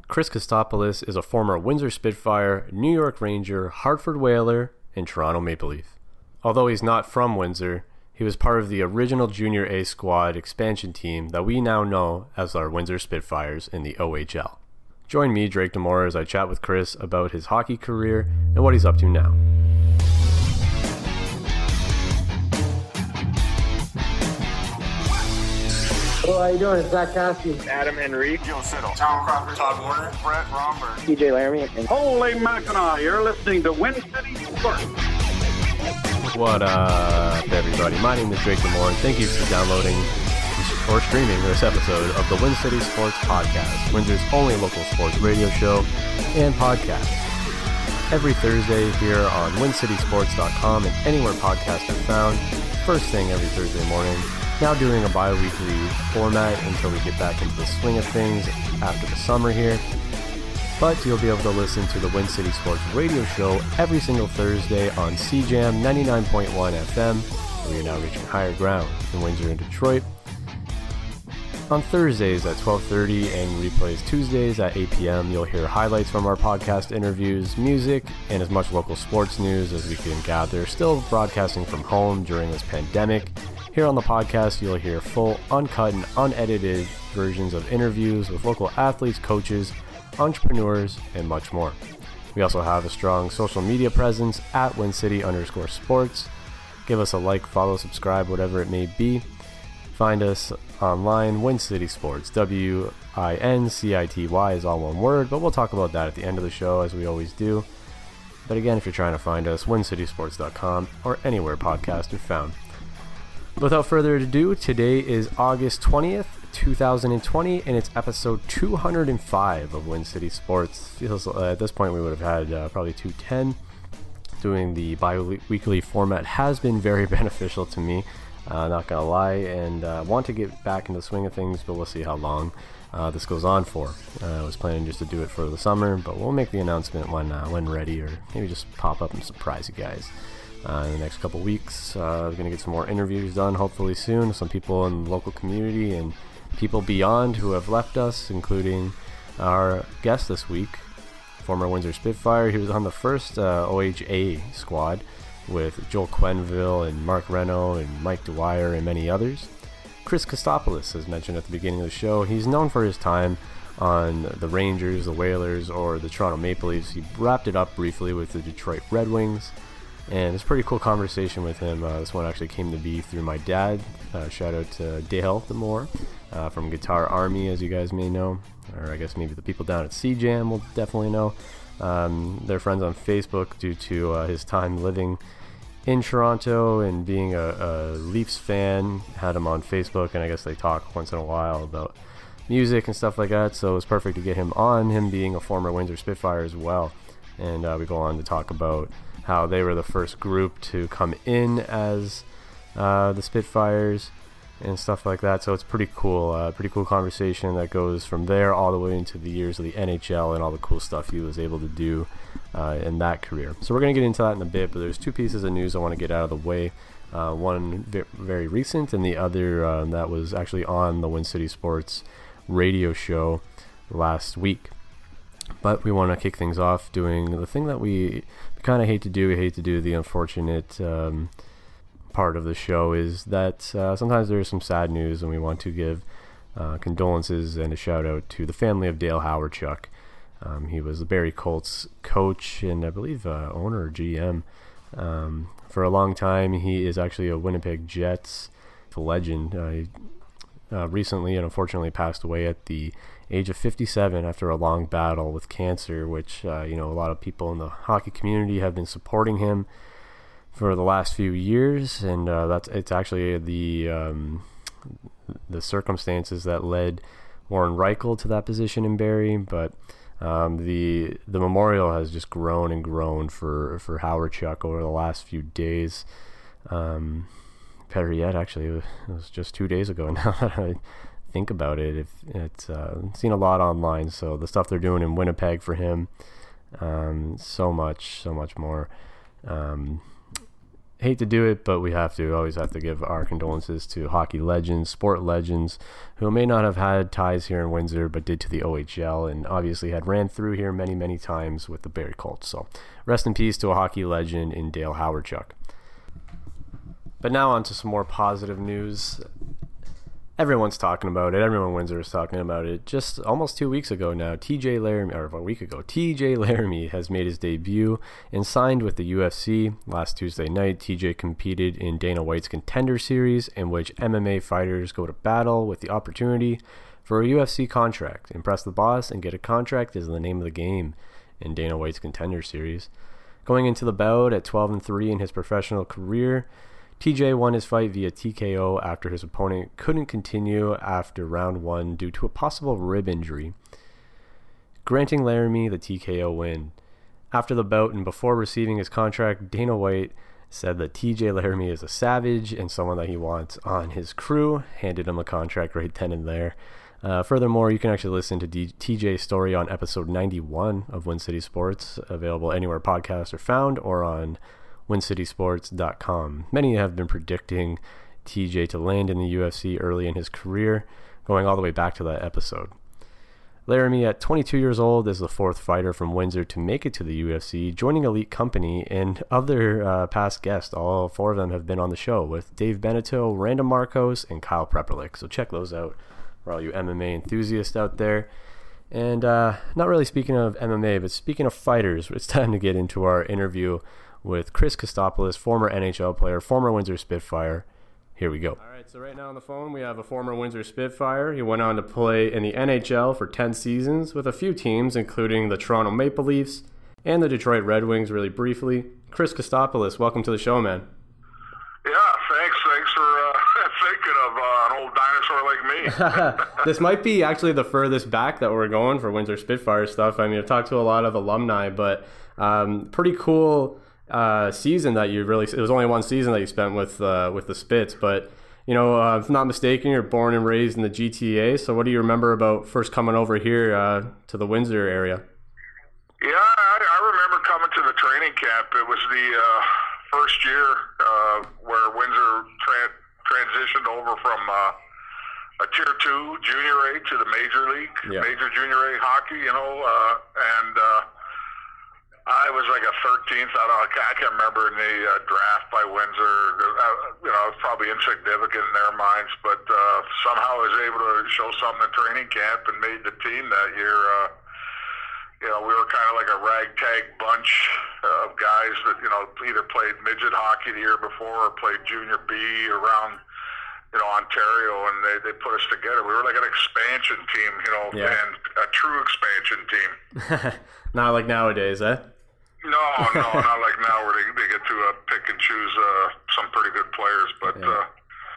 Chris Kostopoulos is a former Windsor Spitfire, New York Ranger, Hartford Whaler, and Toronto Maple Leaf. Although he's not from Windsor, he was part of the original Junior A squad expansion team that we now know as our Windsor Spitfires in the OHL. Join me, Drake Demore, as I chat with Chris about his hockey career and what he's up to now. Hello, how you doing? It's Zach Cassidy. Adam Henry. Joe Siddle. Tom Crawford. Todd Warner. Brett Romberg. TJ Laramie. And Holy Mackinac, you're listening to Win City Sports. What up, everybody? My name is Drake Demore, and thank you for downloading or streaming this episode of the Win City Sports Podcast, Windsor's only local sports radio show and podcast. Every Thursday here on WinCitySports.com and anywhere podcasts are found, first thing every Thursday morning. Now doing a bi-weekly format until we get back into the swing of things after the summer here. But you'll be able to listen to the Win City Sports radio show every single Thursday on CJAM 99.1 FM, where you're now reaching higher ground in Windsor and Detroit. On Thursdays at 12:30 and replays Tuesdays at 8 p.m., you'll hear highlights from our podcast interviews, music, and as much local sports news as we can gather. Still broadcasting from home during this pandemic. Here on the podcast, you'll hear full, uncut, and unedited versions of interviews with local athletes, coaches, entrepreneurs, and much more. We also have a strong social media presence at WinCity_sports. Give us a like, follow, subscribe, whatever it may be. Find us online, Win City Sports. WINCITY is all one word, but we'll talk about that at the end of the show, as we always do. But again, if you're trying to find us, WinCitySports.com or anywhere podcasts are found. Without further ado, today is August 20th, 2020, and it's episode 205 of Win City Sports. Feels at this point we would have had probably 210. Doing the bi-weekly format has been very beneficial to me, not gonna lie, and want to get back into the swing of things, but we'll see how long this goes on for. I was planning just to do it for the summer, but we'll make the announcement when ready, or maybe just pop up and surprise you guys. In the next couple weeks, we're going to get some more interviews done hopefully soon. Some people in the local community and people beyond who have left us, including our guest this week, former Windsor Spitfire. He was on the first OHA squad with Joel Quenneville and Mark Reno and Mike Dwyer and many others. Chris Kostopoulos, as mentioned at the beginning of the show, he's known for his time on the Rangers, the Whalers, or the Toronto Maple Leafs. He wrapped it up briefly with the Detroit Red Wings. And it's a pretty cool conversation with him. This one actually came to be through my dad. Shout out to Dale Demore from Guitar Army, as you guys may know. Or I guess maybe the people down at CJAM will definitely know. They're friends on Facebook due to his time living in Toronto and being a Leafs fan. Had him on Facebook, and I guess they talk once in a while about music and stuff like that. So it was perfect to get him on, him being a former Windsor Spitfire as well. And we go on to talk about how they were the first group to come in as the Spitfires and stuff like that. So it's pretty cool conversation that goes from there all the way into the years of the NHL and all the cool stuff he was able to do in that career. So we're going to get into that in a bit, but there's two pieces of news I want to get out of the way. One very recent, and the other that was actually on the Win City Sports radio show last week. But we want to kick things off doing the thing that we kind of hate to do. We hate to do the unfortunate part of the show is that sometimes there is some sad news, and we want to give condolences and a shout out to the family of Dale Hawerchuk. He was the Barrie Colts coach and I believe owner or GM for a long time. He is actually a Winnipeg Jets legend. He recently and unfortunately passed away at the age of 57 after a long battle with cancer, which a lot of people in the hockey community have been supporting him for the last few years, and it's actually the circumstances that led Warren Reichel to that position in Barrie. But the memorial has just grown and grown for Hawerchuk over the last few days. Better yet, actually, it was just 2 days ago now that I think about it. It's seen a lot online, so the stuff they're doing in Winnipeg for him, so much more. hate to do it, but we always have to give our condolences to hockey legends, sport legends, who may not have had ties here in Windsor, but did to the OHL, and obviously had ran through here many, many times with the Barrie Colts. So rest in peace to a hockey legend in Dale Hawerchuk. But now on to some more positive news. Everyone's talking about it. Everyone in Windsor is talking about it. Just almost 2 weeks ago now, TJ Laramie has made his debut and signed with the UFC. Last Tuesday night, TJ competed in Dana White's Contender Series, in which MMA fighters go to battle with the opportunity for a UFC contract. Impress the boss and get a contract is the name of the game in Dana White's Contender Series. Going into the bout at 12-3 in his professional career, TJ won his fight via TKO after his opponent couldn't continue after round 1 due to a possible rib injury, granting Laramie the TKO win. After the bout and before receiving his contract, Dana White said that TJ Laramie is a savage and someone that he wants on his crew, handed him a contract right then and there. Furthermore, you can actually listen to TJ's story on episode 91 of Win City Sports, available anywhere podcasts are found or on WinCitySports.com. Many have been predicting TJ to land in the UFC early in his career, going all the way back to that episode. Laramie, at 22 years old, is the fourth fighter from Windsor to make it to the UFC, joining Elite Company, and other past guests, all four of them have been on the show, with Dave Beneteau, Random Marcos, and Kyle Prepperlick. So check those out for all you MMA enthusiasts out there. And not really speaking of MMA, but speaking of fighters, it's time to get into our interview with Chris Kostopoulos, former NHL player, former Windsor Spitfire. Here we go. All right, so right now on the phone we have a former Windsor Spitfire. He went on to play in the NHL for 10 seasons with a few teams, including the Toronto Maple Leafs and the Detroit Red Wings, really briefly. Chris Kostopoulos, welcome to the show, man. Yeah, thanks for thinking of an old dinosaur like me. This might be actually the furthest back that we're going for Windsor Spitfire stuff. I mean, I've talked to a lot of alumni, but pretty cool season that you really, it was only one season that you spent with the Spits, but you know, if I'm not mistaken, you're born and raised in the GTA, so what do you remember about first coming over here to the Windsor area? Yeah, I remember coming to the training camp. It was the first year where Windsor transitioned over from a Tier 2 Junior A to the Major League, Major Junior A hockey, you know, and I was like a 13th. I can't remember in the draft by Windsor. You know, it was probably insignificant in their minds, but somehow I was able to show something at training camp and made the team that year. You know, we were kind of like a ragtag bunch of guys that, you know, either played midget hockey the year before or played Junior B around, you know, Ontario, and they put us together. We were like an expansion team, you know, and a true expansion team. Not like nowadays, eh? No, not like now where they get to pick and choose some pretty good players. But you know,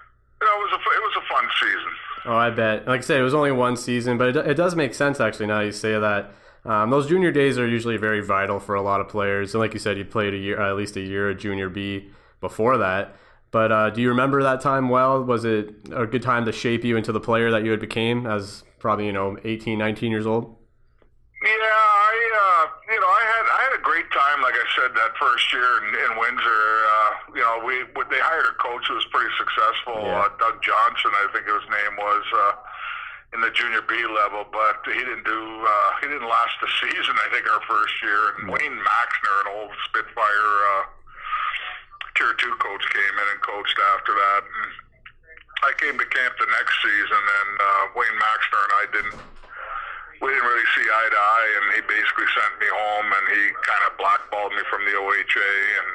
it was a fun season. Oh, I bet. Like I said, it was only one season, but it does make sense actually now you say that. Those junior days are usually very vital for a lot of players. And like you said, you played at least a year at Junior B before that. But do you remember that time well? Was it a good time to shape you into the player that you had became as probably, you know, 18, 19 years old? Yeah, you know, I had a great time, like I said, that first year in Windsor. You know, they hired a coach who was pretty successful, Doug Johnson, I think his name was, in the Junior B level, but he didn't last the season, I think, our first year. And Wayne Maxner, an old Spitfire Tier 2 coach, came in and coached after that. And I came to camp the next season, and Wayne Maxner and I didn't really see eye to eye, and he basically sent me home, and he kind of blackballed me from the OHA and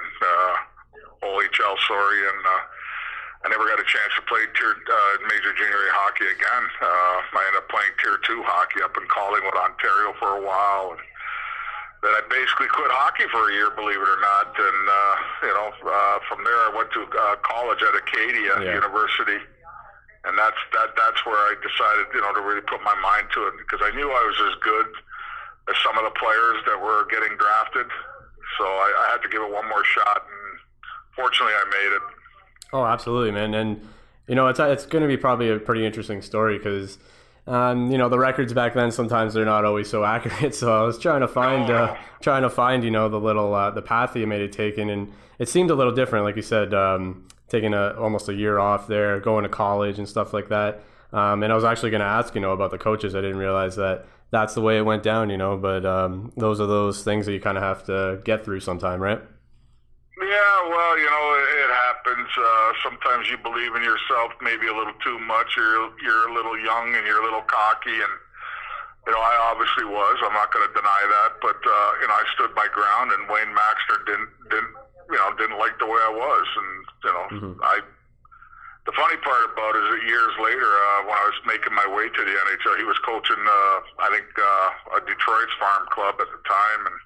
OHL, and I never got a chance to play Major Junior A hockey again. I ended up playing Tier 2 hockey up in Collingwood, Ontario for a while, and then I basically quit hockey for a year, believe it or not, and you know, from there I went to college at Acadia University. And that's where I decided, you know, to really put my mind to it, because I knew I was as good as some of the players that were getting drafted. So I had to give it one more shot, and fortunately I made it. Oh, absolutely, man. And, you know, it's going to be probably a pretty interesting story because The records back then, sometimes they're not always so accurate. So I was trying to find, the little, the path that you made it taken. And it seemed a little different, like you said, taking almost a year off there, going to college and stuff like that. And I was actually going to ask, about the coaches. I didn't realize that that's the way it went down, but those are those things that you kind of have to get through sometime, right? Yeah, well, it happens. Sometimes you believe in yourself maybe a little too much. You're a little young and you're a little cocky, and I obviously was. I'm not going to deny that, but I stood my ground, and Wayne Maxter didn't like the way I was, and The funny part about it is that years later, when I was making my way to the NHL, he was coaching, a Detroit's farm club at the time, and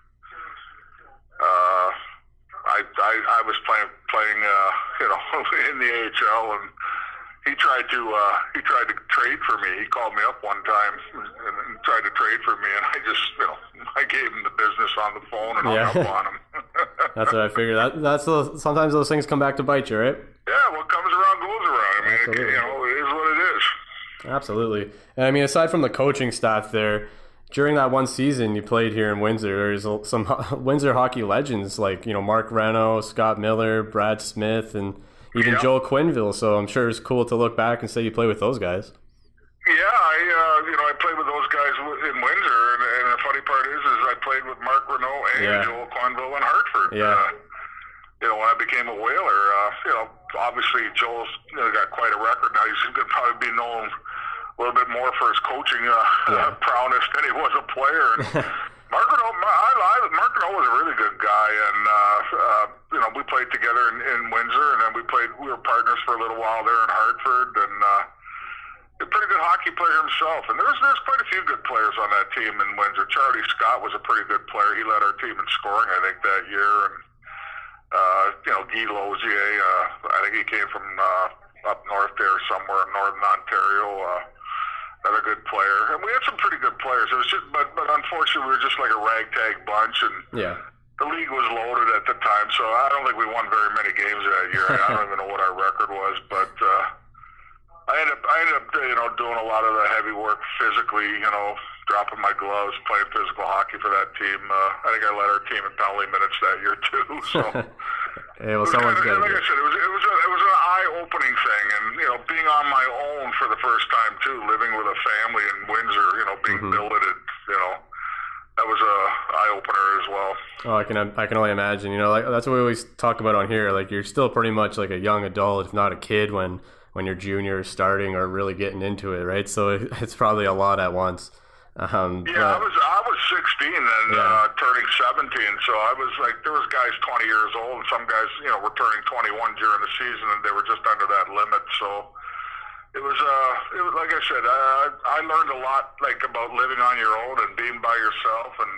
I was playing in the AHL, and he tried to trade for me. He called me up one time and tried to trade for me, and I just I gave him the business on the phone and hung up on him. That's what I figured. Sometimes those things come back to bite you, right? Yeah, what comes around goes around. I mean, it is what it is. Absolutely. And aside from the coaching staff there, during that one season you played here in Windsor, there's some Windsor hockey legends like, Mark Reno, Scott Miller, Brad Smith, and even Joel Quenneville. So I'm sure it's cool to look back and say you play with those guys. Yeah, I played with those guys in Windsor, and the funny part is I played with Mark Reno and Joel Quenneville in Hartford. Yeah. When I became a Whaler, obviously Joel's got quite a record now. He's going to probably be known a little bit more for his coaching prowess than he was a player. And Mark Reno was a really good guy, and we played together in Windsor, and then we were partners for a little while there in Hartford, and a pretty good hockey player himself. And there's quite a few good players on that team in Windsor. Charlie Scott was a pretty good player. He led our team in scoring, I think, that year, and Guy Lozier, I think he came from up north there somewhere in northern Ontario. Another good player, and we had some pretty good players. It was just, but unfortunately, we were just like a ragtag bunch, and the league was loaded at the time. So I don't think we won very many games that year. I don't even know what our record was, but I ended up doing a lot of the heavy work physically. Dropping my gloves, playing physical hockey for that team. I think I led our team in penalty minutes that year too. So. Hey, well, someone's got to like I said, it was an eye-opening thing, and being on my own for the first time too, living with a family in Windsor, being billeted, that was a eye-opener as well. Oh, I can only imagine. That's what we always talk about on here. Like, you're still pretty much like a young adult, if not a kid, when you're junior, starting, or really getting into it, right? So it's probably a lot at once. I was 16 and turning 17, so I was like, there was guys 20 years old, and some guys, were turning 21 during the season, and they were just under that limit. So it was like I said, I learned a lot, like, about living on your own and being by yourself, and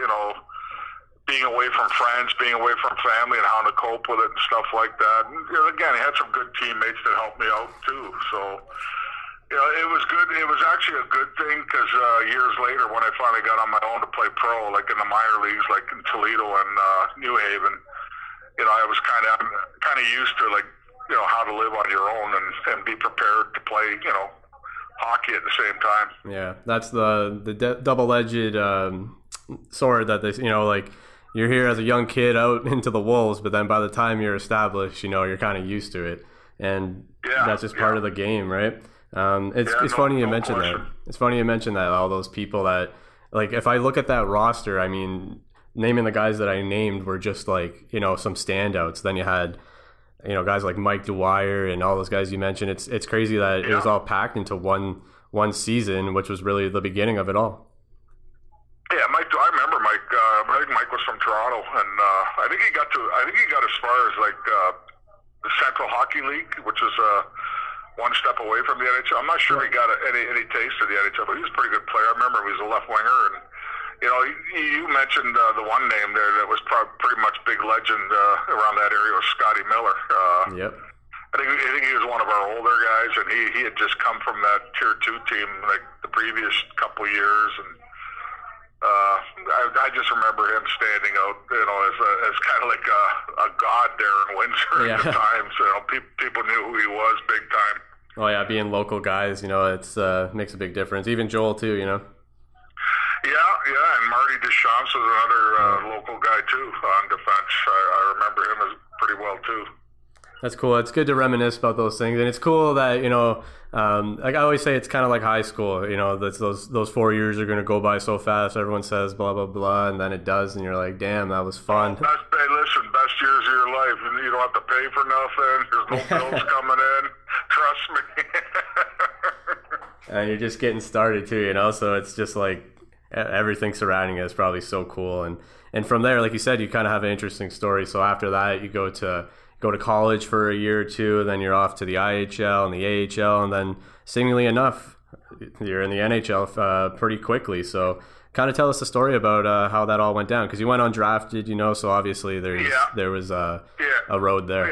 being away from friends, being away from family, and how to cope with it and stuff like that. And, again, I had some good teammates that helped me out too. So. It was good. It was actually a good thing because years later, when I finally got on my own to play pro, like in the minor leagues, like in Toledo and New Haven, I was kind of used to, like, how to live on your own and be prepared to play, hockey at the same time. Yeah, that's the double-edged sword that they, like, you're here as a young kid out into the wolves, but then by the time you're established, you're kind of used to it, and that's just part of the game, right? It's funny you mentioned that. It's funny you mentioned that, all those people that, like, if I look at that roster, I mean, naming the guys that I named were just like, some standouts. Then you had, guys like Mike Dwyer and all those guys you mentioned. It's crazy that it was all packed into one season, which was really the beginning of it all. Yeah, I remember Mike. I think Mike was from Toronto, and I think he got as far as like the Central Hockey League, which is one step away from the NHL. I'm not sure he got any taste of the NHL, but he was a pretty good player. I remember he was a left winger, and you mentioned the one name there that was pretty much big legend around that area was Scotty Miller. I think he was one of our older guys, and he had just come from that Tier 2 team like the previous couple years, and I just remember him standing out, as kind of like a god there in Windsor at the time. So people knew who he was big time. Oh yeah, being local guys, it's makes a big difference. Even Joel too, Yeah, and Marty Deschamps was another local guy too on defense. I remember him as pretty well too. That's cool. It's good to reminisce about those things, and it's cool that like I always say, it's kind of like high school. Those 4 years are going to go by so fast. Everyone says blah blah blah, and then it does, and you're like, damn, that was fun. Hey, listen, best years of your life, and you don't have to pay for nothing. There's no bills coming in. Trust me. And you're just getting started too, so it's just like everything surrounding it is probably so cool, and from there, like you said, you kind of have an interesting story. So after that, you go to college for a year or two, then you're off to the IHL and the AHL, and then seemingly enough, you're in the NHL pretty quickly. So kind of tell us the story about how that all went down, because you went undrafted, so obviously there was a road there.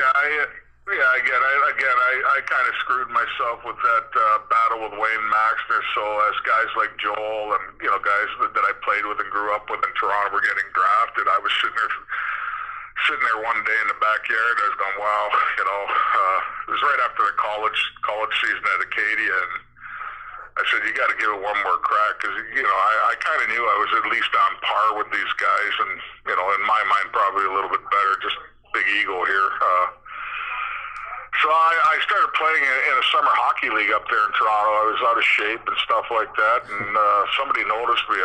I kind of screwed myself with that battle with Wayne Maxner. So as guys like Joel and guys that I played with and grew up with in Toronto were getting drafted, I was sitting there one day in the backyard. I was going, wow, it was right after the college season at Acadia, and I said, you got to give it one more crack, because I kind of knew I was at least on par with these guys, and in my mind probably a little bit better. Just big ego here. So I started playing in a summer hockey league up there in Toronto. I was out of shape and stuff like that, and somebody noticed me.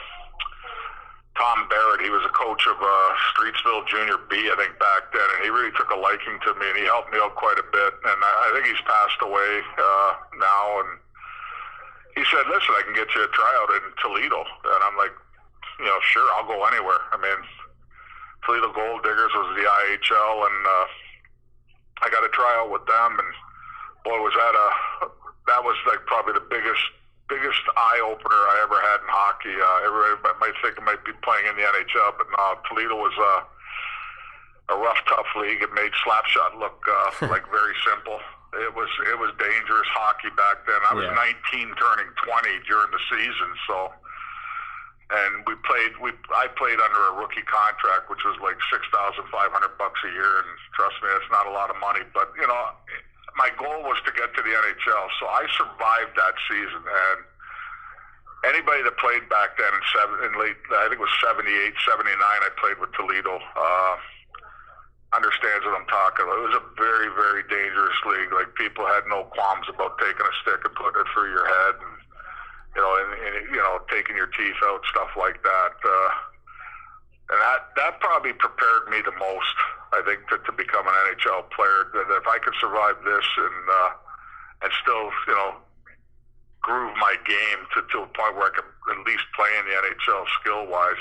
Tom Barrett, he was a coach of Streetsville Junior B, I think, back then, and he really took a liking to me, and he helped me out quite a bit. And I think he's passed away now, and he said, listen, I can get you a tryout in Toledo. And I'm like, sure, I'll go anywhere. I mean, Toledo Gold Diggers was the IHL, and I got a tryout with them, and boy, that was like probably the biggest eye opener I ever had in hockey. Everybody might think I might be playing in the NHL, but no, Toledo was a rough, tough league. It made slapshot look like very simple. It was dangerous hockey back then. I was 19 turning 20 during the season, and I played under a rookie contract, which was like $6,500 a year, and trust me, that's not a lot of money. But my goal was to get to the NHL, so I survived that season. And anybody that played back then in late, I think it was 78, 79, I played with Toledo, understands what I'm talking about. It was a very, very dangerous league. Like, people had no qualms about taking a stick and putting it through your head, and taking your teeth out, stuff like that. And that probably prepared me the most, I think, to become an NHL player. That if I could survive this and still, groove my game to a point where I could at least play in the NHL skill-wise,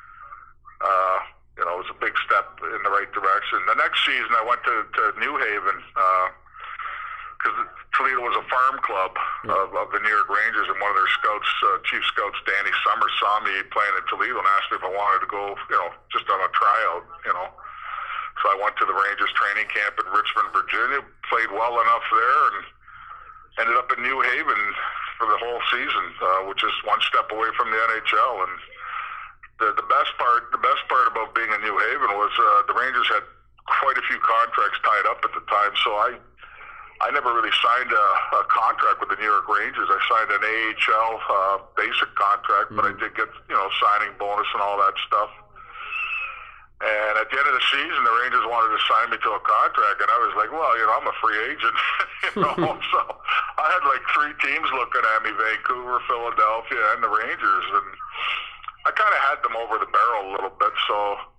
it was a big step in the right direction. The next season, I went to New Haven, because Toledo was a farm club of the New York Rangers, and one of their scouts, chief scouts, Danny Summers, saw me playing in Toledo and asked me if I wanted to go, just on a tryout, So I went to the Rangers training camp in Richmond, Virginia, played well enough there, and ended up in New Haven for the whole season, which is one step away from the NHL. And the best part about being in New Haven was the Rangers had quite a few contracts tied up at the time, so I never really signed a contract with the New York Rangers. I signed an AHL basic contract, but I did get signing bonus and all that stuff. And at the end of the season, the Rangers wanted to sign me to a contract, and I was like, well, I'm a free agent, So I had like 3 teams looking at me: Vancouver, Philadelphia, and the Rangers, and I kind of had them over the barrel a little bit. So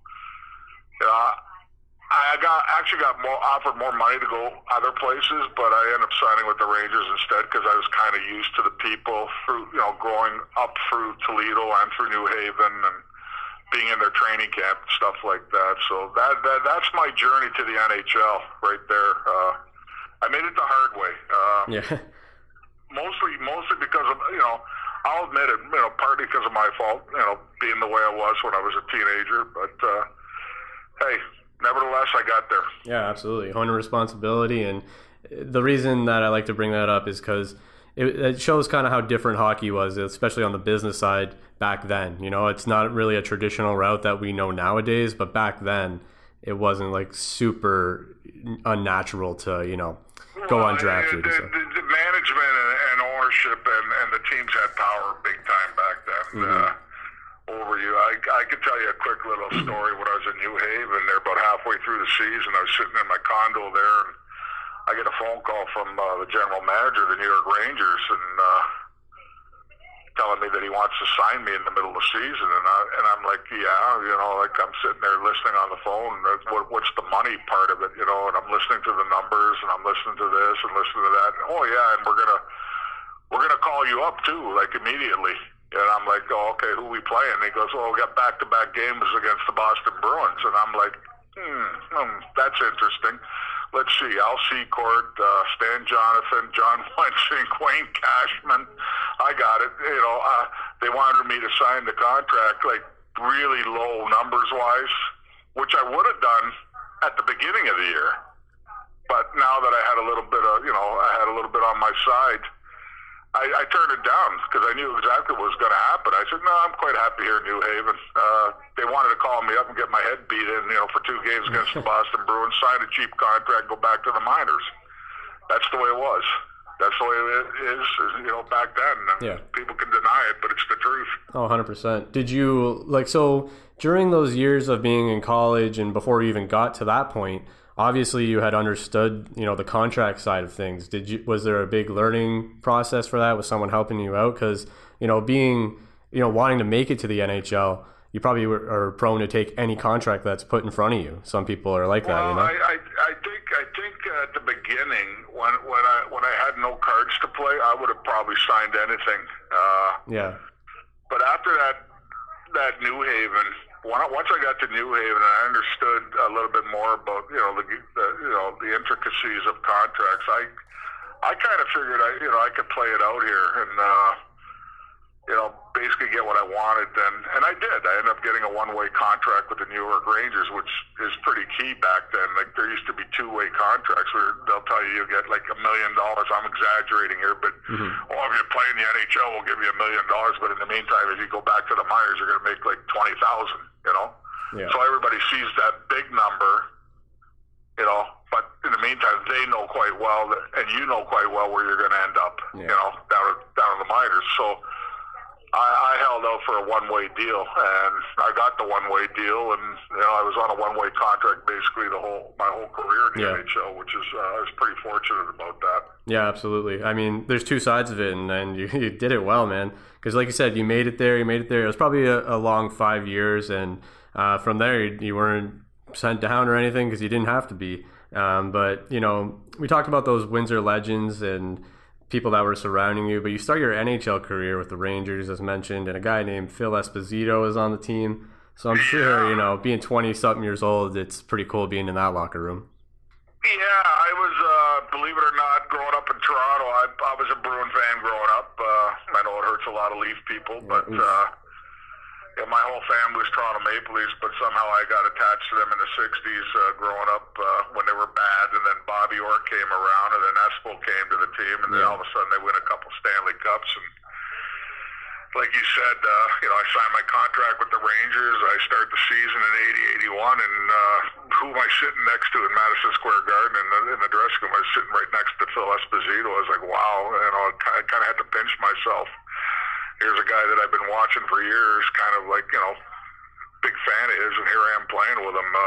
I got offered more money to go other places, but I ended up signing with the Rangers instead, because I was kind of used to the people through, growing up through Toledo and through New Haven, and being in their training camp and stuff like that. So that's my journey to the NHL right there. I made it the hard way. Mostly because of, I'll admit it, partly because of my fault, being the way I was when I was a teenager. But hey, nevertheless, I got there. Yeah, absolutely. 100% responsibility. And the reason that I like to bring that up is because it shows kind of how different hockey was, especially on the business side back then. It's not really a traditional route that we know nowadays, but back then it wasn't like super unnatural to, go undrafted. The teams had power big time back then. Over you. I could tell you a quick little story when I was in New Haven. They're about halfway through the season. I was sitting in my condo there, and I get a phone call from the general manager of the New York Rangers, and telling me that he wants to sign me in the middle of the season. And I'm like, yeah, you know, like I'm sitting there listening on the phone. What's the money part of it, you know? And I'm listening to the numbers, and I'm listening to this and listening to that. And, oh yeah, and we're gonna call you up too, like immediately. And I'm like, oh, okay, who we playing? And he goes, well, we got back-to-back games against the Boston Bruins. And I'm like, that's interesting. Let's see, Al Seacourt, Stan Jonathan, John Wensink, Wayne Cashman. I got it. You know, they wanted me to sign the contract, like really low numbers-wise, which I would have done at the beginning of the year. But now that I had a little bit on my side, I turned it down because I knew exactly what was going to happen. I said, no, I'm quite happy here in New Haven. They wanted to call me up and get my head beat in, you know, for 2 games against the Boston Bruins, sign a cheap contract, go back to the minors. That's the way it was. That's the way it is, you know, back then. Yeah. People can deny it, but it's the truth. Oh, 100%. Did you, so during those years of being in college and before you even got to that point, obviously you had understood, you know, the contract side of things. Was there a big learning process for that? Was someone helping you out? Because, you know, wanting to make it to the NHL, you probably are prone to take any contract that's put in front of you. Some people are like that, you know? I think at the beginning, when I had no cards to play, I would have probably signed anything. Yeah. But after that New Haven, once I got to New Haven and I understood a little bit more about the intricacies of contracts, I kind of figured I could play it out here and basically get what I wanted. And I did. I ended up getting a one-way contract with the New York Rangers, which is pretty key back then. Like there used to be two-way contracts where they'll tell you get like $1 million. I'm exaggerating here, but if you play in the NHL, we'll give you $1 million. But in the meantime, if you go back to the minors, you're going to make like $20,000. You know, so everybody sees that big number. You know, but in the meantime, they know quite well, and you know quite well where you're going to end up. You know, down in the minors. So I held out for a one-way deal, and I got the one-way deal, and you know I was on a one-way contract basically my whole career in the NHL, which is I was pretty fortunate about that. Yeah, absolutely. I mean, there's two sides of it, and you did it well, man. Because like you said, you made it there. It was probably a long 5 years, and from there you weren't sent down or anything because you didn't have to be. But you know, we talked about those Windsor legends and people that were surrounding you, but you start your NHL career with the Rangers, as mentioned, and a guy named Phil Esposito is on the team. So I'm sure, you know, being 20-something years old, it's pretty cool being in that locker room. Yeah, I was, believe it or not, growing up in Toronto, I was a Bruin fan growing up. I know it hurts a lot of Leaf people, but my whole family was Toronto Maple Leafs, but somehow I got attached to them in the 60s growing up when they were bad, and then Bobby Orr came around, and then Espo came to the team, and then all of a sudden they win a couple Stanley Cups. And like you said, I signed my contract with the Rangers. I start the season in 80-81, and who am I sitting next to in Madison Square Garden in the dressing room? I was sitting right next to Phil Esposito. I was like, wow, you know, I kind of had to pinch myself. Here's a guy that I've been watching for years, kind of like, you know, big fan of his, and here I am playing with him.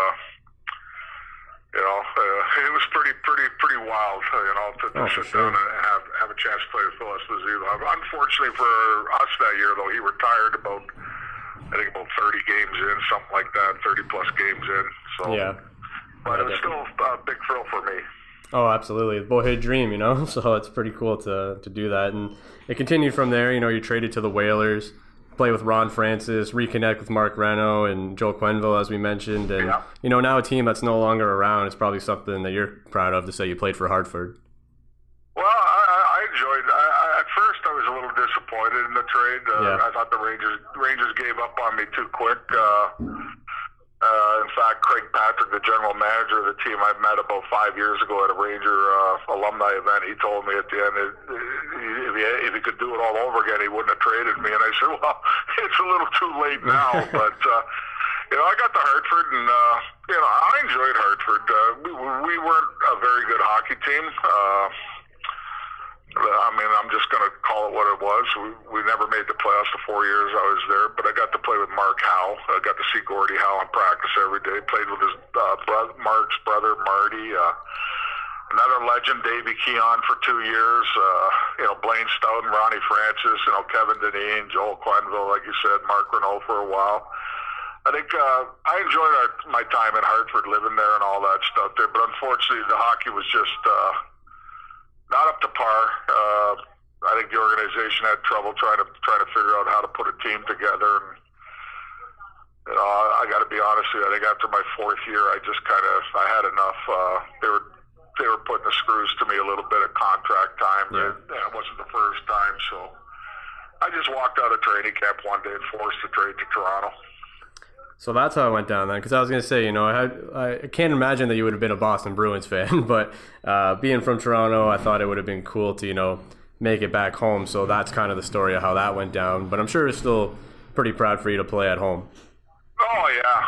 It was pretty wild, you know, to sit down and have a chance to play with Phil Esposito. Unfortunately for us that year, though, he retired about 30 games in, something like that, 30-plus games in. So, but it was still a big thrill for me. Oh, absolutely. Boyhood dream, you know, so it's pretty cool to do that. And it continued from there. You know, you traded to the Whalers, play with Ron Francis, reconnect with Mark Reno and Joel Quenneville, as we mentioned. And, you know, now a team that's no longer around, it's probably something that you're proud of to say you played for Hartford. Well, I enjoyed it. At first, I was a little disappointed in the trade. I thought the Rangers gave up on me too quick. In fact, Craig Patrick, the general manager of the team I met about 5 years ago at a Ranger alumni event, he told me at the end if he could do it all over again, he wouldn't have traded me. And I said, well, it's a little too late now. But, I got to Hartford, and, I enjoyed Hartford. We weren't a very good hockey team. I mean, I'm just going to call it what it was. We never made the playoffs the 4 years I was there, but I got to play with Mark Howe. I got to see Gordie Howe in practice every day. Played with his Mark's brother, Marty. Another legend, Davey Keon, for 2 years. Blaine Stoughton, Ronnie Francis, Kevin Deneen, Joel Quenville, like you said, Mark Renault for a while. I think I enjoyed my time in Hartford, living there and all that stuff there, but unfortunately the hockey was just not up to par. I think the organization had trouble trying to figure out how to put a team together. And I got to be honest with you. I think after my 4th year, I had enough. They were putting the screws to me a little bit at contract time. Yeah. It wasn't the first time, so I just walked out of training camp one day and forced a trade to Toronto. So that's how it went down then. Because I was going to say, I can't imagine that you would have been a Boston Bruins fan, but being from Toronto, I thought it would have been cool to, make it back home. So that's kind of the story of how that went down. But I'm sure it's still pretty proud for you to play at home. Oh, yeah.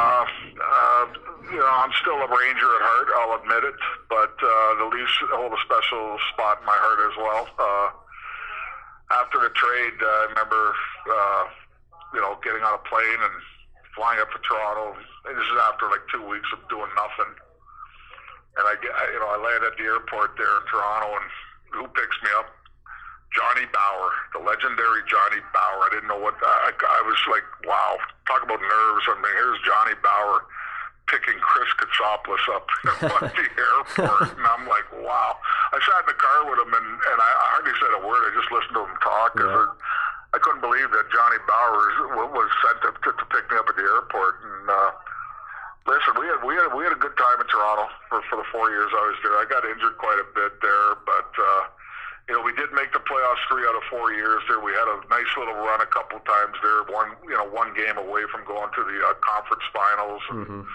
I'm still a Ranger at heart, I'll admit it. But the Leafs hold a special spot in my heart as well. After the trade, I remember, getting on a plane and flying up to Toronto. And this is after like 2 weeks of doing nothing. And I land at the airport there in Toronto, and who picks me up? Johnny Bower, the legendary Johnny Bower. I didn't know what I was like, wow, talk about nerves. I mean, here's Johnny Bower picking Chris Katsopoulos up at the airport, and I'm like, wow. I sat in the car with him, and I hardly said a word. I just listened to him talk. Yeah. I couldn't believe that Johnny Bower was sent to pick me up at the airport. And listen, we had a good time in Toronto for the 4 years I was there. I got injured quite a bit there, but we did make the playoffs 3 out of 4 years there. We had a nice little run a couple times there. One game away from going to the conference finals. And,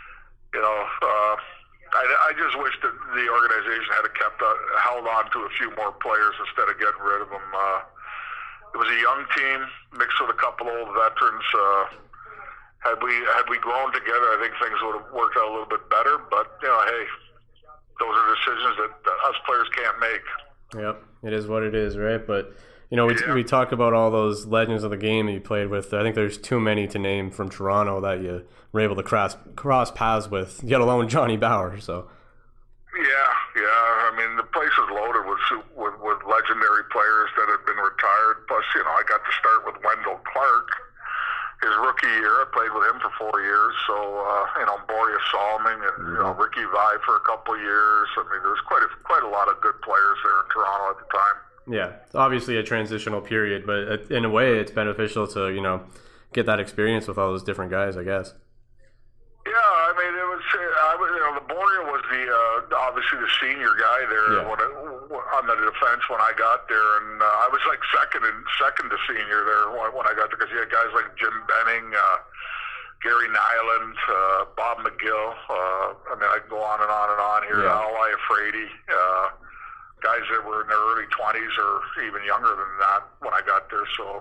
I just wish that the organization had held on to a few more players instead of getting rid of them. It was a young team mixed with a couple old veterans. Had we grown together, I think things would have worked out a little bit better. But hey, those are decisions that us players can't make. Yep, it is what it is, right? But we talk about all those legends of the game that you played with. I think there's too many to name from Toronto that you were able to cross paths with, let alone Johnny Bower. So. Yeah. I mean, the place is loaded with legendary players that have been retired. Plus, I got to start with Wendell Clark. His rookie year, I played with him for 4 years. So, Boria Salming and Ricky Vai for a couple of years. I mean, there was quite a lot of good players there in Toronto at the time. Yeah, it's obviously a transitional period, but in a way, it's beneficial to get that experience with all those different guys, I guess. Yeah, I mean, it was. The Boria was obviously the senior guy there on the defense when I got there, and I was like second to senior there when I got there because you had guys like Jim Benning, Gary Nyland, Bob McGill. I mean, I can go on and on and on here. Al Iafrate, guys that were in their early 20s or even younger than that when I got there. So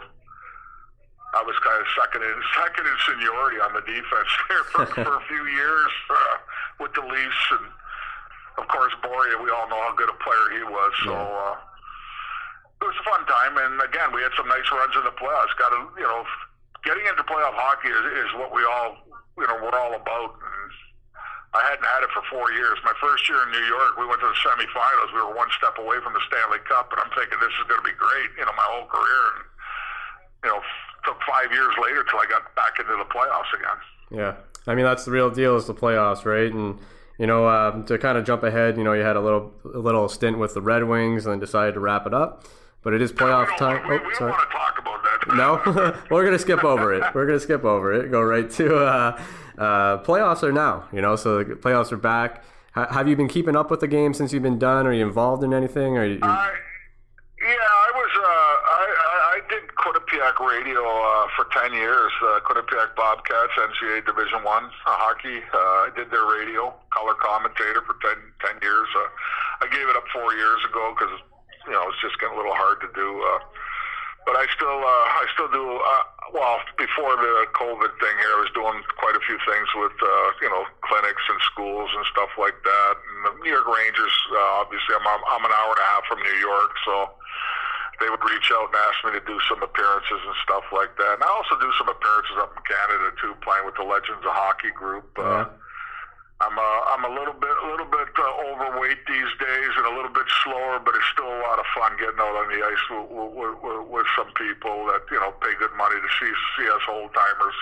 I was kind of second in seniority on the defense there for a few years with the Leafs. And, of course, Boria, we all know how good a player he was. So it was a fun time. And, again, we had some nice runs in the playoffs. Getting into playoff hockey is what we all, we're all about. And I hadn't had it for 4 years. My first year in New York, we went to the semifinals. We were one step away from the Stanley Cup. And I'm thinking this is going to be great, my whole career. And, took 5 years later till I got back into the playoffs again. Yeah. I mean, that's the real deal is the playoffs, right? And, to kind of jump ahead, you had a little stint with the Red Wings and then decided to wrap it up. But it is playoff time. We don't want to talk about that. No? We're going to skip over it. Go right to playoffs are now, so the playoffs are back. Have you been keeping up with the game since you've been done? Are you involved in anything? I did Quinnipiac radio for 10 years. Quinnipiac Bobcats, NCAA Division I hockey. I did their radio, color commentator for 10 years. I gave it up 4 years ago because it's just getting a little hard to do. But I still do. well, before the COVID thing here, I was doing quite a few things with, clinics and schools and stuff like that. And the New York Rangers, obviously, I'm an hour and a half from New York, so they would reach out and ask me to do some appearances and stuff like that. And I also do some appearances up in Canada too, playing with the Legends of Hockey group. I'm a little bit overweight these days and a little bit slower, but it's still a lot of fun getting out on the ice with some people that pay good money to see us old timers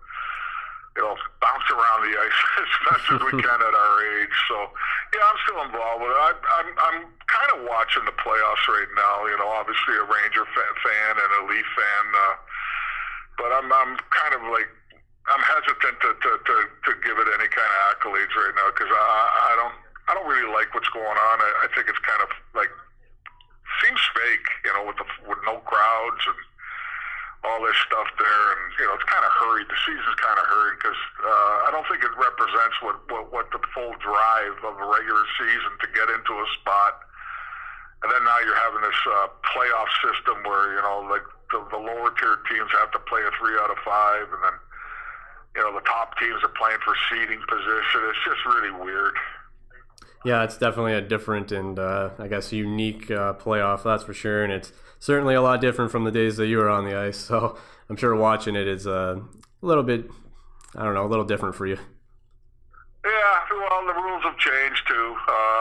bounce around the ice as best as we can at our age. So yeah, I'm still involved with it. I'm kind of watching the playoffs right now. Obviously a Ranger fan and a Leaf fan, but I'm kind of like. I'm hesitant to give it any kind of accolades right now because I don't really like what's going on. I think it's kind of like seems fake, with no crowds and all this stuff there, and it's kind of hurried. The season's kind of hurried because I don't think it represents what the full drive of a regular season to get into a spot, and then now you're having this playoff system where like the lower tier teams have to play a 3 out of 5, and then. The top teams are playing for seeding position. It's just really weird. Yeah, it's definitely a different and, I guess, unique playoff, that's for sure. And it's certainly a lot different from the days that you were on the ice. So I'm sure watching it is a little bit, a little different for you. Yeah, well, the rules have changed, too.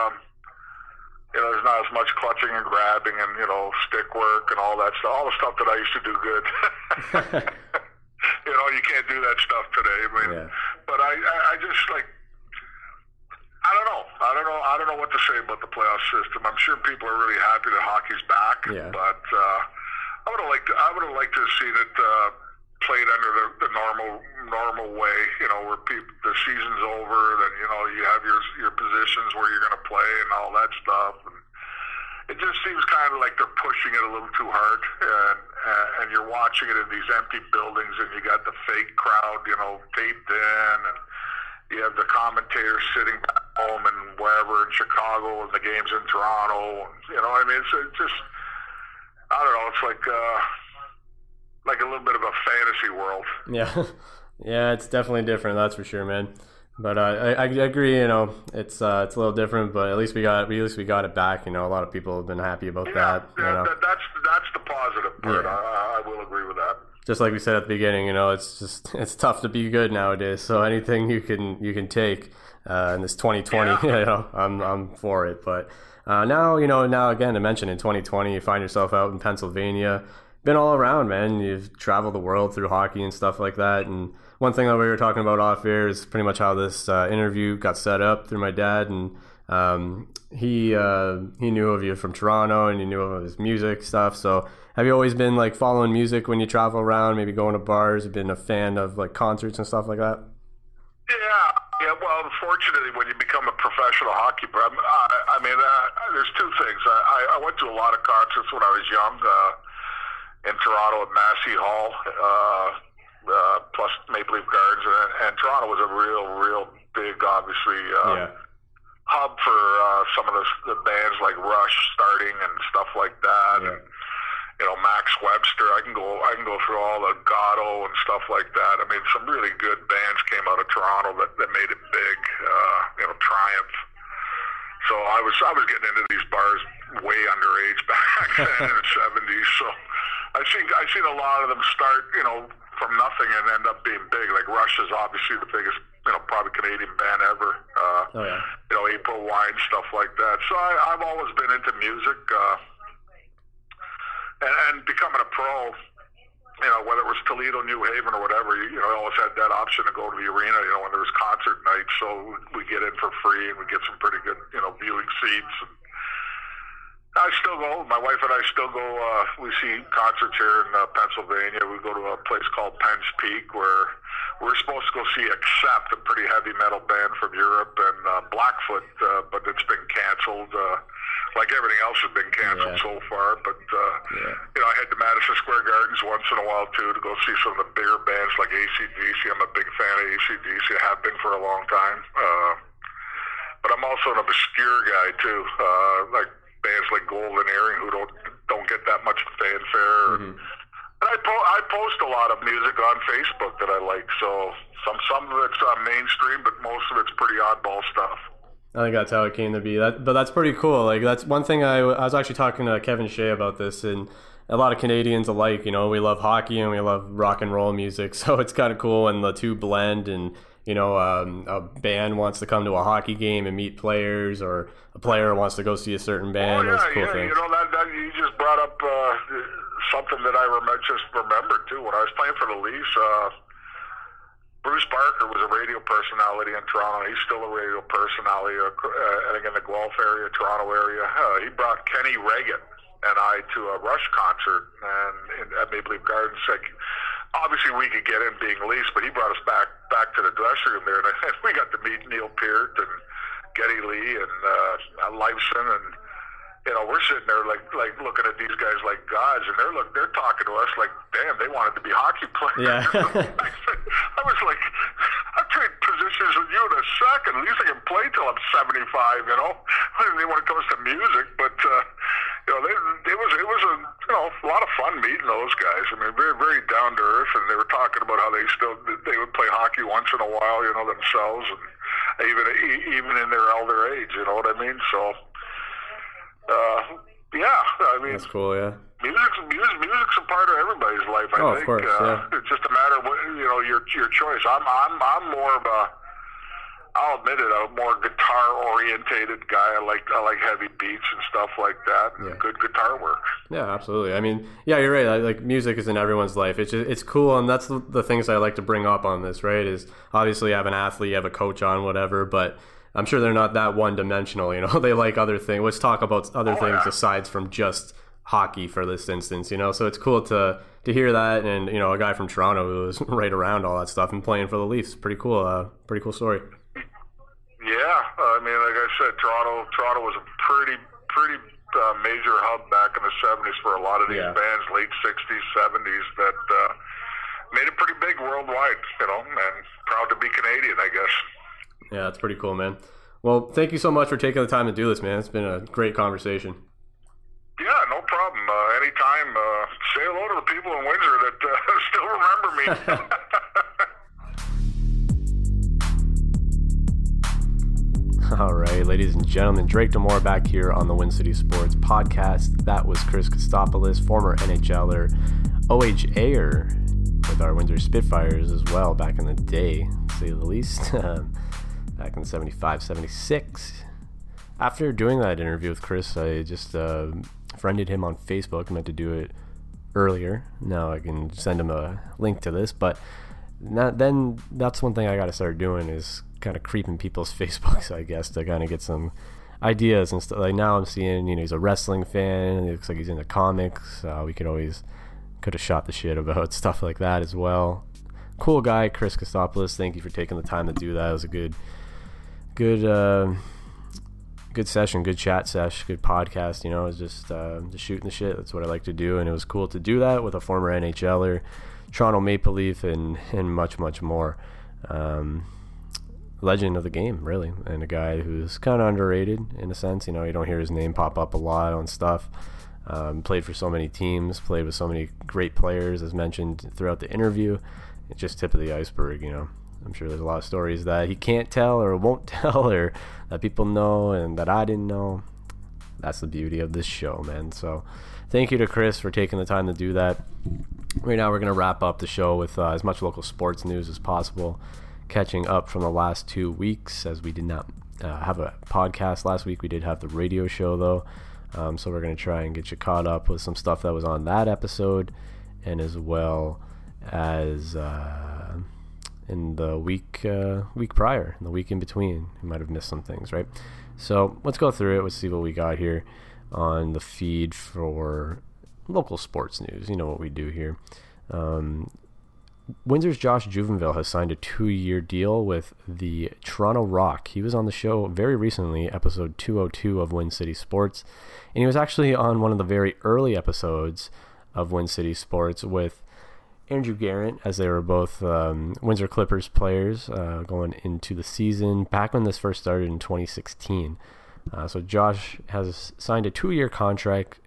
There's not as much clutching and grabbing and, stick work and all that stuff. All the stuff that I used to do good. You can't do that stuff today. But I just like, I don't know. I don't know what to say about the playoff system. I'm sure people are really happy that hockey's back. Yeah. But I would have liked to have seen it played under the normal way. Where the season's over, then you have your positions where you're going to play and all that stuff. And it just seems kind of like they're pushing it a little too hard, and you're watching it in these empty buildings, and you got the fake crowd, taped in, and you have the commentators sitting back home and wherever in Chicago, and the game's in Toronto. It's just, I don't know. It's like a little bit of a fantasy world. Yeah, it's definitely different. That's for sure, man. But I agree, it's a little different, but at least we got it back. A lot of people have been happy about that. That's the positive part. Yeah. I will agree with that. Just like we said at the beginning, it's tough to be good nowadays. So anything you can take in this 2020, I'm for it. But now again to mention in 2020, you find yourself out in Pennsylvania. Been all around, man. You've traveled the world through hockey and stuff like that. And one thing that we were talking about off air is pretty much how this interview got set up through my dad. And he knew of you from Toronto, and he knew of his music stuff. So have you always been like following music when you travel around, maybe going to bars? Have been a fan of like concerts and stuff like that? Yeah. Well, unfortunately, when you become a professional hockey player, there's two things. I went to a lot of concerts when I was young. In Toronto at Massey Hall, plus Maple Leaf Gardens, and Toronto was a real big, obviously, hub for some of the bands like Rush starting and stuff like that. Yeah. And, Max Webster. I can go through all the Gatto and stuff like that. Some really good bands came out of Toronto that made it big. Triumph. So I was getting into these bars way underage back then in the 70s. So I've seen a lot of them start, from nothing and end up being big. Like Rush is obviously the biggest, probably Canadian band ever. April Wine, stuff like that. So I've always been into music, and becoming a pro. Whether it was Toledo, New Haven, or whatever, you always had that option to go to the arena. When there was concert nights, so we get in for free and we get some pretty good, viewing seats. And I still go. My wife and I still go. We see concerts here in Pennsylvania. We go to a place called Penn's Peak where we're supposed to go see Accept, a pretty heavy metal band from Europe, and Blackfoot, but it's been canceled. Like everything else has been canceled so far. But, I head to Madison Square Gardens once in a while, too, to go see some of the bigger bands like AC/DC. I'm a big fan of AC/DC. I have been for a long time. But I'm also an obscure guy, too. Like bands like Golden Earring, who don't get that much fanfare. Mm-hmm. And I post a lot of music on Facebook that I like, so some of it's mainstream, but most of it's pretty oddball stuff. I think that's how it came to be. But that's pretty cool. Like, that's one thing I was actually talking to Kevin Shea about this, and a lot of Canadians alike, you know, we love hockey and we love rock and roll music, so it's kind of cool when the two blend, and you know, a band wants to come to a hockey game and meet players, or a player wants to go see a certain band. Oh, Those cool things. You know, that you just brought up something that I just remembered too. When I was playing for the Leafs, Bruce Barker was a radio personality in Toronto. He's still a radio personality, I think in the Guelph area, Toronto area. He brought Kenny Reagan and I to a Rush concert at Maple Leaf Gardens. Like, obviously, we could get in being Leafs, but he brought us back to the dressing room there, and we got to meet Neil Peart and Geddy Lee and Leifson, and you know, we're sitting there like looking at these guys like gods, and they're talking to us like, damn, they wanted to be hockey players. Yeah. I was like, I'll trade positions with you in a second. At least I can play till I'm 75. You know, when it comes to music, but you know, it was a lot of fun meeting those guys. I mean, very very down to earth, and they were talking about how they would play hockey once in a while, you know, themselves, and even in their elder age. You know what I mean? So. Yeah, I mean, that's cool. Yeah, music's a part of everybody's life. I think. Of course, yeah. It's just a matter of what, you know, your choice. I'm more of a, I'll admit it, I'm a more guitar orientated guy. I like heavy beats and stuff like that. And yeah. Good guitar work. Yeah, absolutely. I mean, yeah, you're right. Like, music is in everyone's life. It's cool, and that's the things I like to bring up on this. Right? Is obviously you have an athlete, you have a coach on, whatever, but I'm sure they're not that one-dimensional, you know. They like other things. Let's talk about other things aside from just hockey for this instance, you know. So it's cool to hear that, and you know, a guy from Toronto who was right around all that stuff and playing for the Leafs. Pretty cool story. Yeah, I mean, like I said, Toronto was a pretty major hub back in the 70s for a lot of these bands, late 60s, 70s, that made it pretty big worldwide, you know, and proud to be Canadian, I guess. Yeah, that's pretty cool, man. Well, thank you so much for taking the time to do this, man. It's been a great conversation. Yeah, no problem. Anytime. Say hello to the people in Windsor that still remember me. All right, ladies and gentlemen, Drake Demore back here on the Win City Sports podcast. That was Chris Kostopoulos, former NHLer, OHA'er with our Windsor Spitfires as well back in the day, to say the least. Back in 75, 76. After doing that interview with Chris, I just friended him on Facebook. I meant to do it earlier. Now I can send him a link to this, but then that's one thing I got to start doing, is kind of creeping people's Facebooks, I guess, to kind of get some ideas and stuff. Like, now I'm seeing, you know, he's a wrestling fan. It looks like he's into comics. We could have shot the shit about stuff like that as well. Cool guy, Chris Kostopoulos. Thank you for taking the time to do that. It was a good session, good chat sesh, good podcast. You know, it was just shooting the shit. That's what I like to do, and it was cool to do that with a former NHLer, Toronto Maple Leaf, and much more. Legend of the game, really, and a guy who's kind of underrated in a sense. You know, you don't hear his name pop up a lot on stuff. Played for so many teams, played with so many great players, as mentioned throughout the interview. It's just tip of the iceberg, you know. I'm sure there's a lot of stories that he can't tell or won't tell, or that people know and that I didn't know. That's the beauty of this show, man. So thank you to Chris for taking the time to do that. Right now we're going to wrap up the show with as much local sports news as possible, catching up from the last 2 weeks, as we did not have a podcast last week. We did have the radio show, though. So we're going to try and get you caught up with some stuff that was on that episode, and as well as in the week prior, in the week in between. You might have missed some things, right? So let's go through it. Let's see what we got here on the feed for local sports news. You know what we do here. Windsor's Josh Juvenville has signed a 2-year deal with the Toronto Rock. He was on the show very recently, episode 202 of Win City Sports, and he was actually on one of the very early episodes of Win City Sports with Andrew Garrett, as they were both Windsor Clippers players going into the season back when this first started in 2016. So Josh has signed a 2-year contract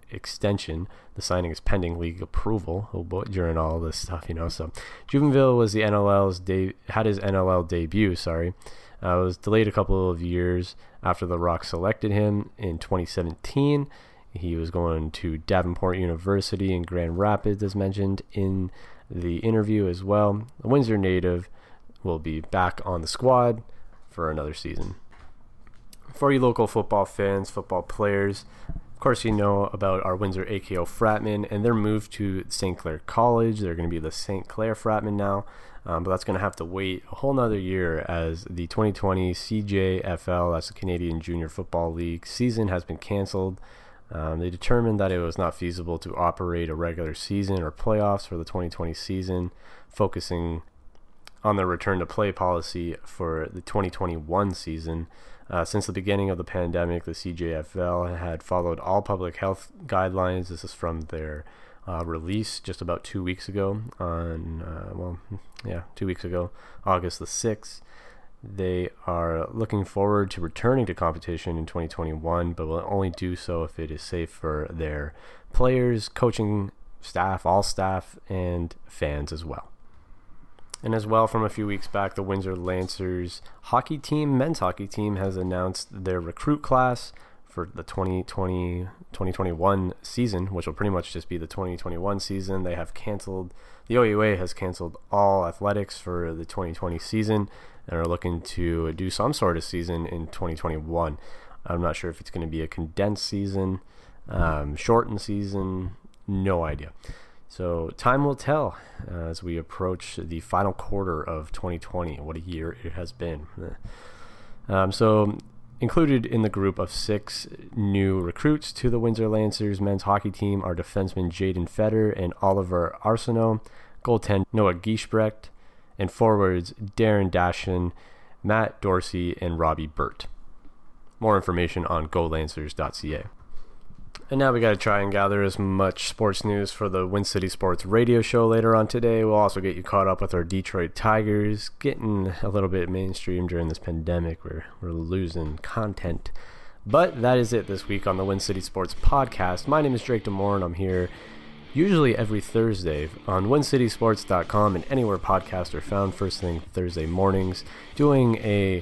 extension. The signing is pending league approval. Oh boy, during all this stuff, So Juvenville was had his NLL debut. It was delayed a couple of years after the Rock selected him in 2017. He was going to Davenport University in Grand Rapids, as mentioned in the interview as well. The Windsor native will be back on the squad for another season. For you local football fans, football players, of course you know about our Windsor AKO Fratmen and their move to St. Clair College. They're going to be the St. Clair Fratmen now, but that's going to have to wait a whole nother year as the 2020 CJFL, that's the Canadian Junior Football League, season has been canceled. They determined that it was not feasible to operate a regular season or playoffs for the 2020 season, focusing on the return to play policy for the 2021 season. Since the beginning of the pandemic, the CJFL had followed all public health guidelines. This is from their release just about 2 weeks ago, 2 weeks ago, August the 6th. They are looking forward to returning to competition in 2021, but will only do so if it is safe for their players, coaching staff, all staff, and fans as well. And as well, from a few weeks back, the Windsor Lancers men's hockey team, has announced their recruit class for the 2020-2021 season, which will pretty much just be the 2021 season. The OUA has canceled all athletics for the 2020 season and are looking to do some sort of season in 2021. I'm not sure if it's going to be a condensed season, shortened season, no idea. So time will tell as we approach the final quarter of 2020. What a year it has been. So included in the group of 6 new recruits to the Windsor Lancers men's hockey team are defenseman Jaden Fetter and Oliver Arsenault, goaltender Noah Giesbrecht, and forwards Darren Dashin, Matt Dorsey, and Robbie Burt. More information on golancers.ca. And now we got to try and gather as much sports news for the Win City Sports radio show later on today. We'll also get you caught up with our Detroit Tigers, getting a little bit mainstream during this pandemic. We're losing content. But that is it this week on the Win City Sports podcast. My name is Drake Demore, and I'm here usually every Thursday on WinCitySports.com and anywhere podcasts are found first thing Thursday mornings, doing a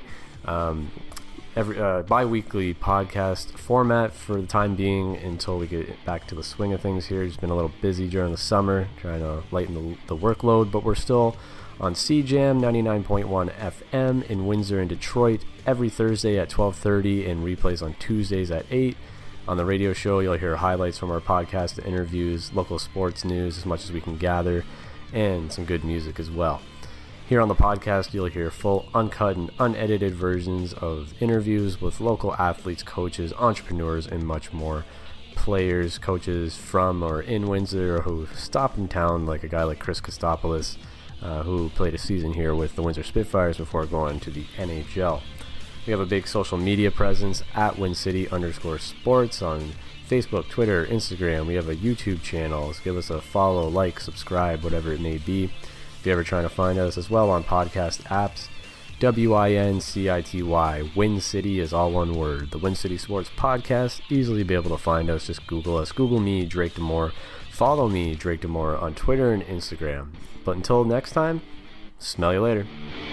bi-weekly podcast format for the time being until we get back to the swing of things here. It's been a little busy during the summer, trying to lighten the workload, but we're still on CJAM 99.1 FM in Windsor and Detroit every Thursday at 12:30 and replays on Tuesdays at 8. On the radio show, you'll hear highlights from our podcast, interviews, local sports news, as much as we can gather, and some good music as well. Here on the podcast, you'll hear full, uncut, and unedited versions of interviews with local athletes, coaches, entrepreneurs, and much more. Players, coaches from or in Windsor who stop in town, like a guy like Chris Kostopoulos, who played a season here with the Windsor Spitfires before going to the NHL. We have a big social media presence at WinCity_sports on Facebook, Twitter, Instagram. We have a YouTube channel. So give us a follow, like, subscribe, whatever it may be. If you're ever trying to find us as well on podcast apps, WINCITY. Win City is all one word. The Win City Sports Podcast. Easily be able to find us. Just Google us. Google me, Drake Demore. Follow me, Drake Demore, on Twitter and Instagram. But until next time, smell you later.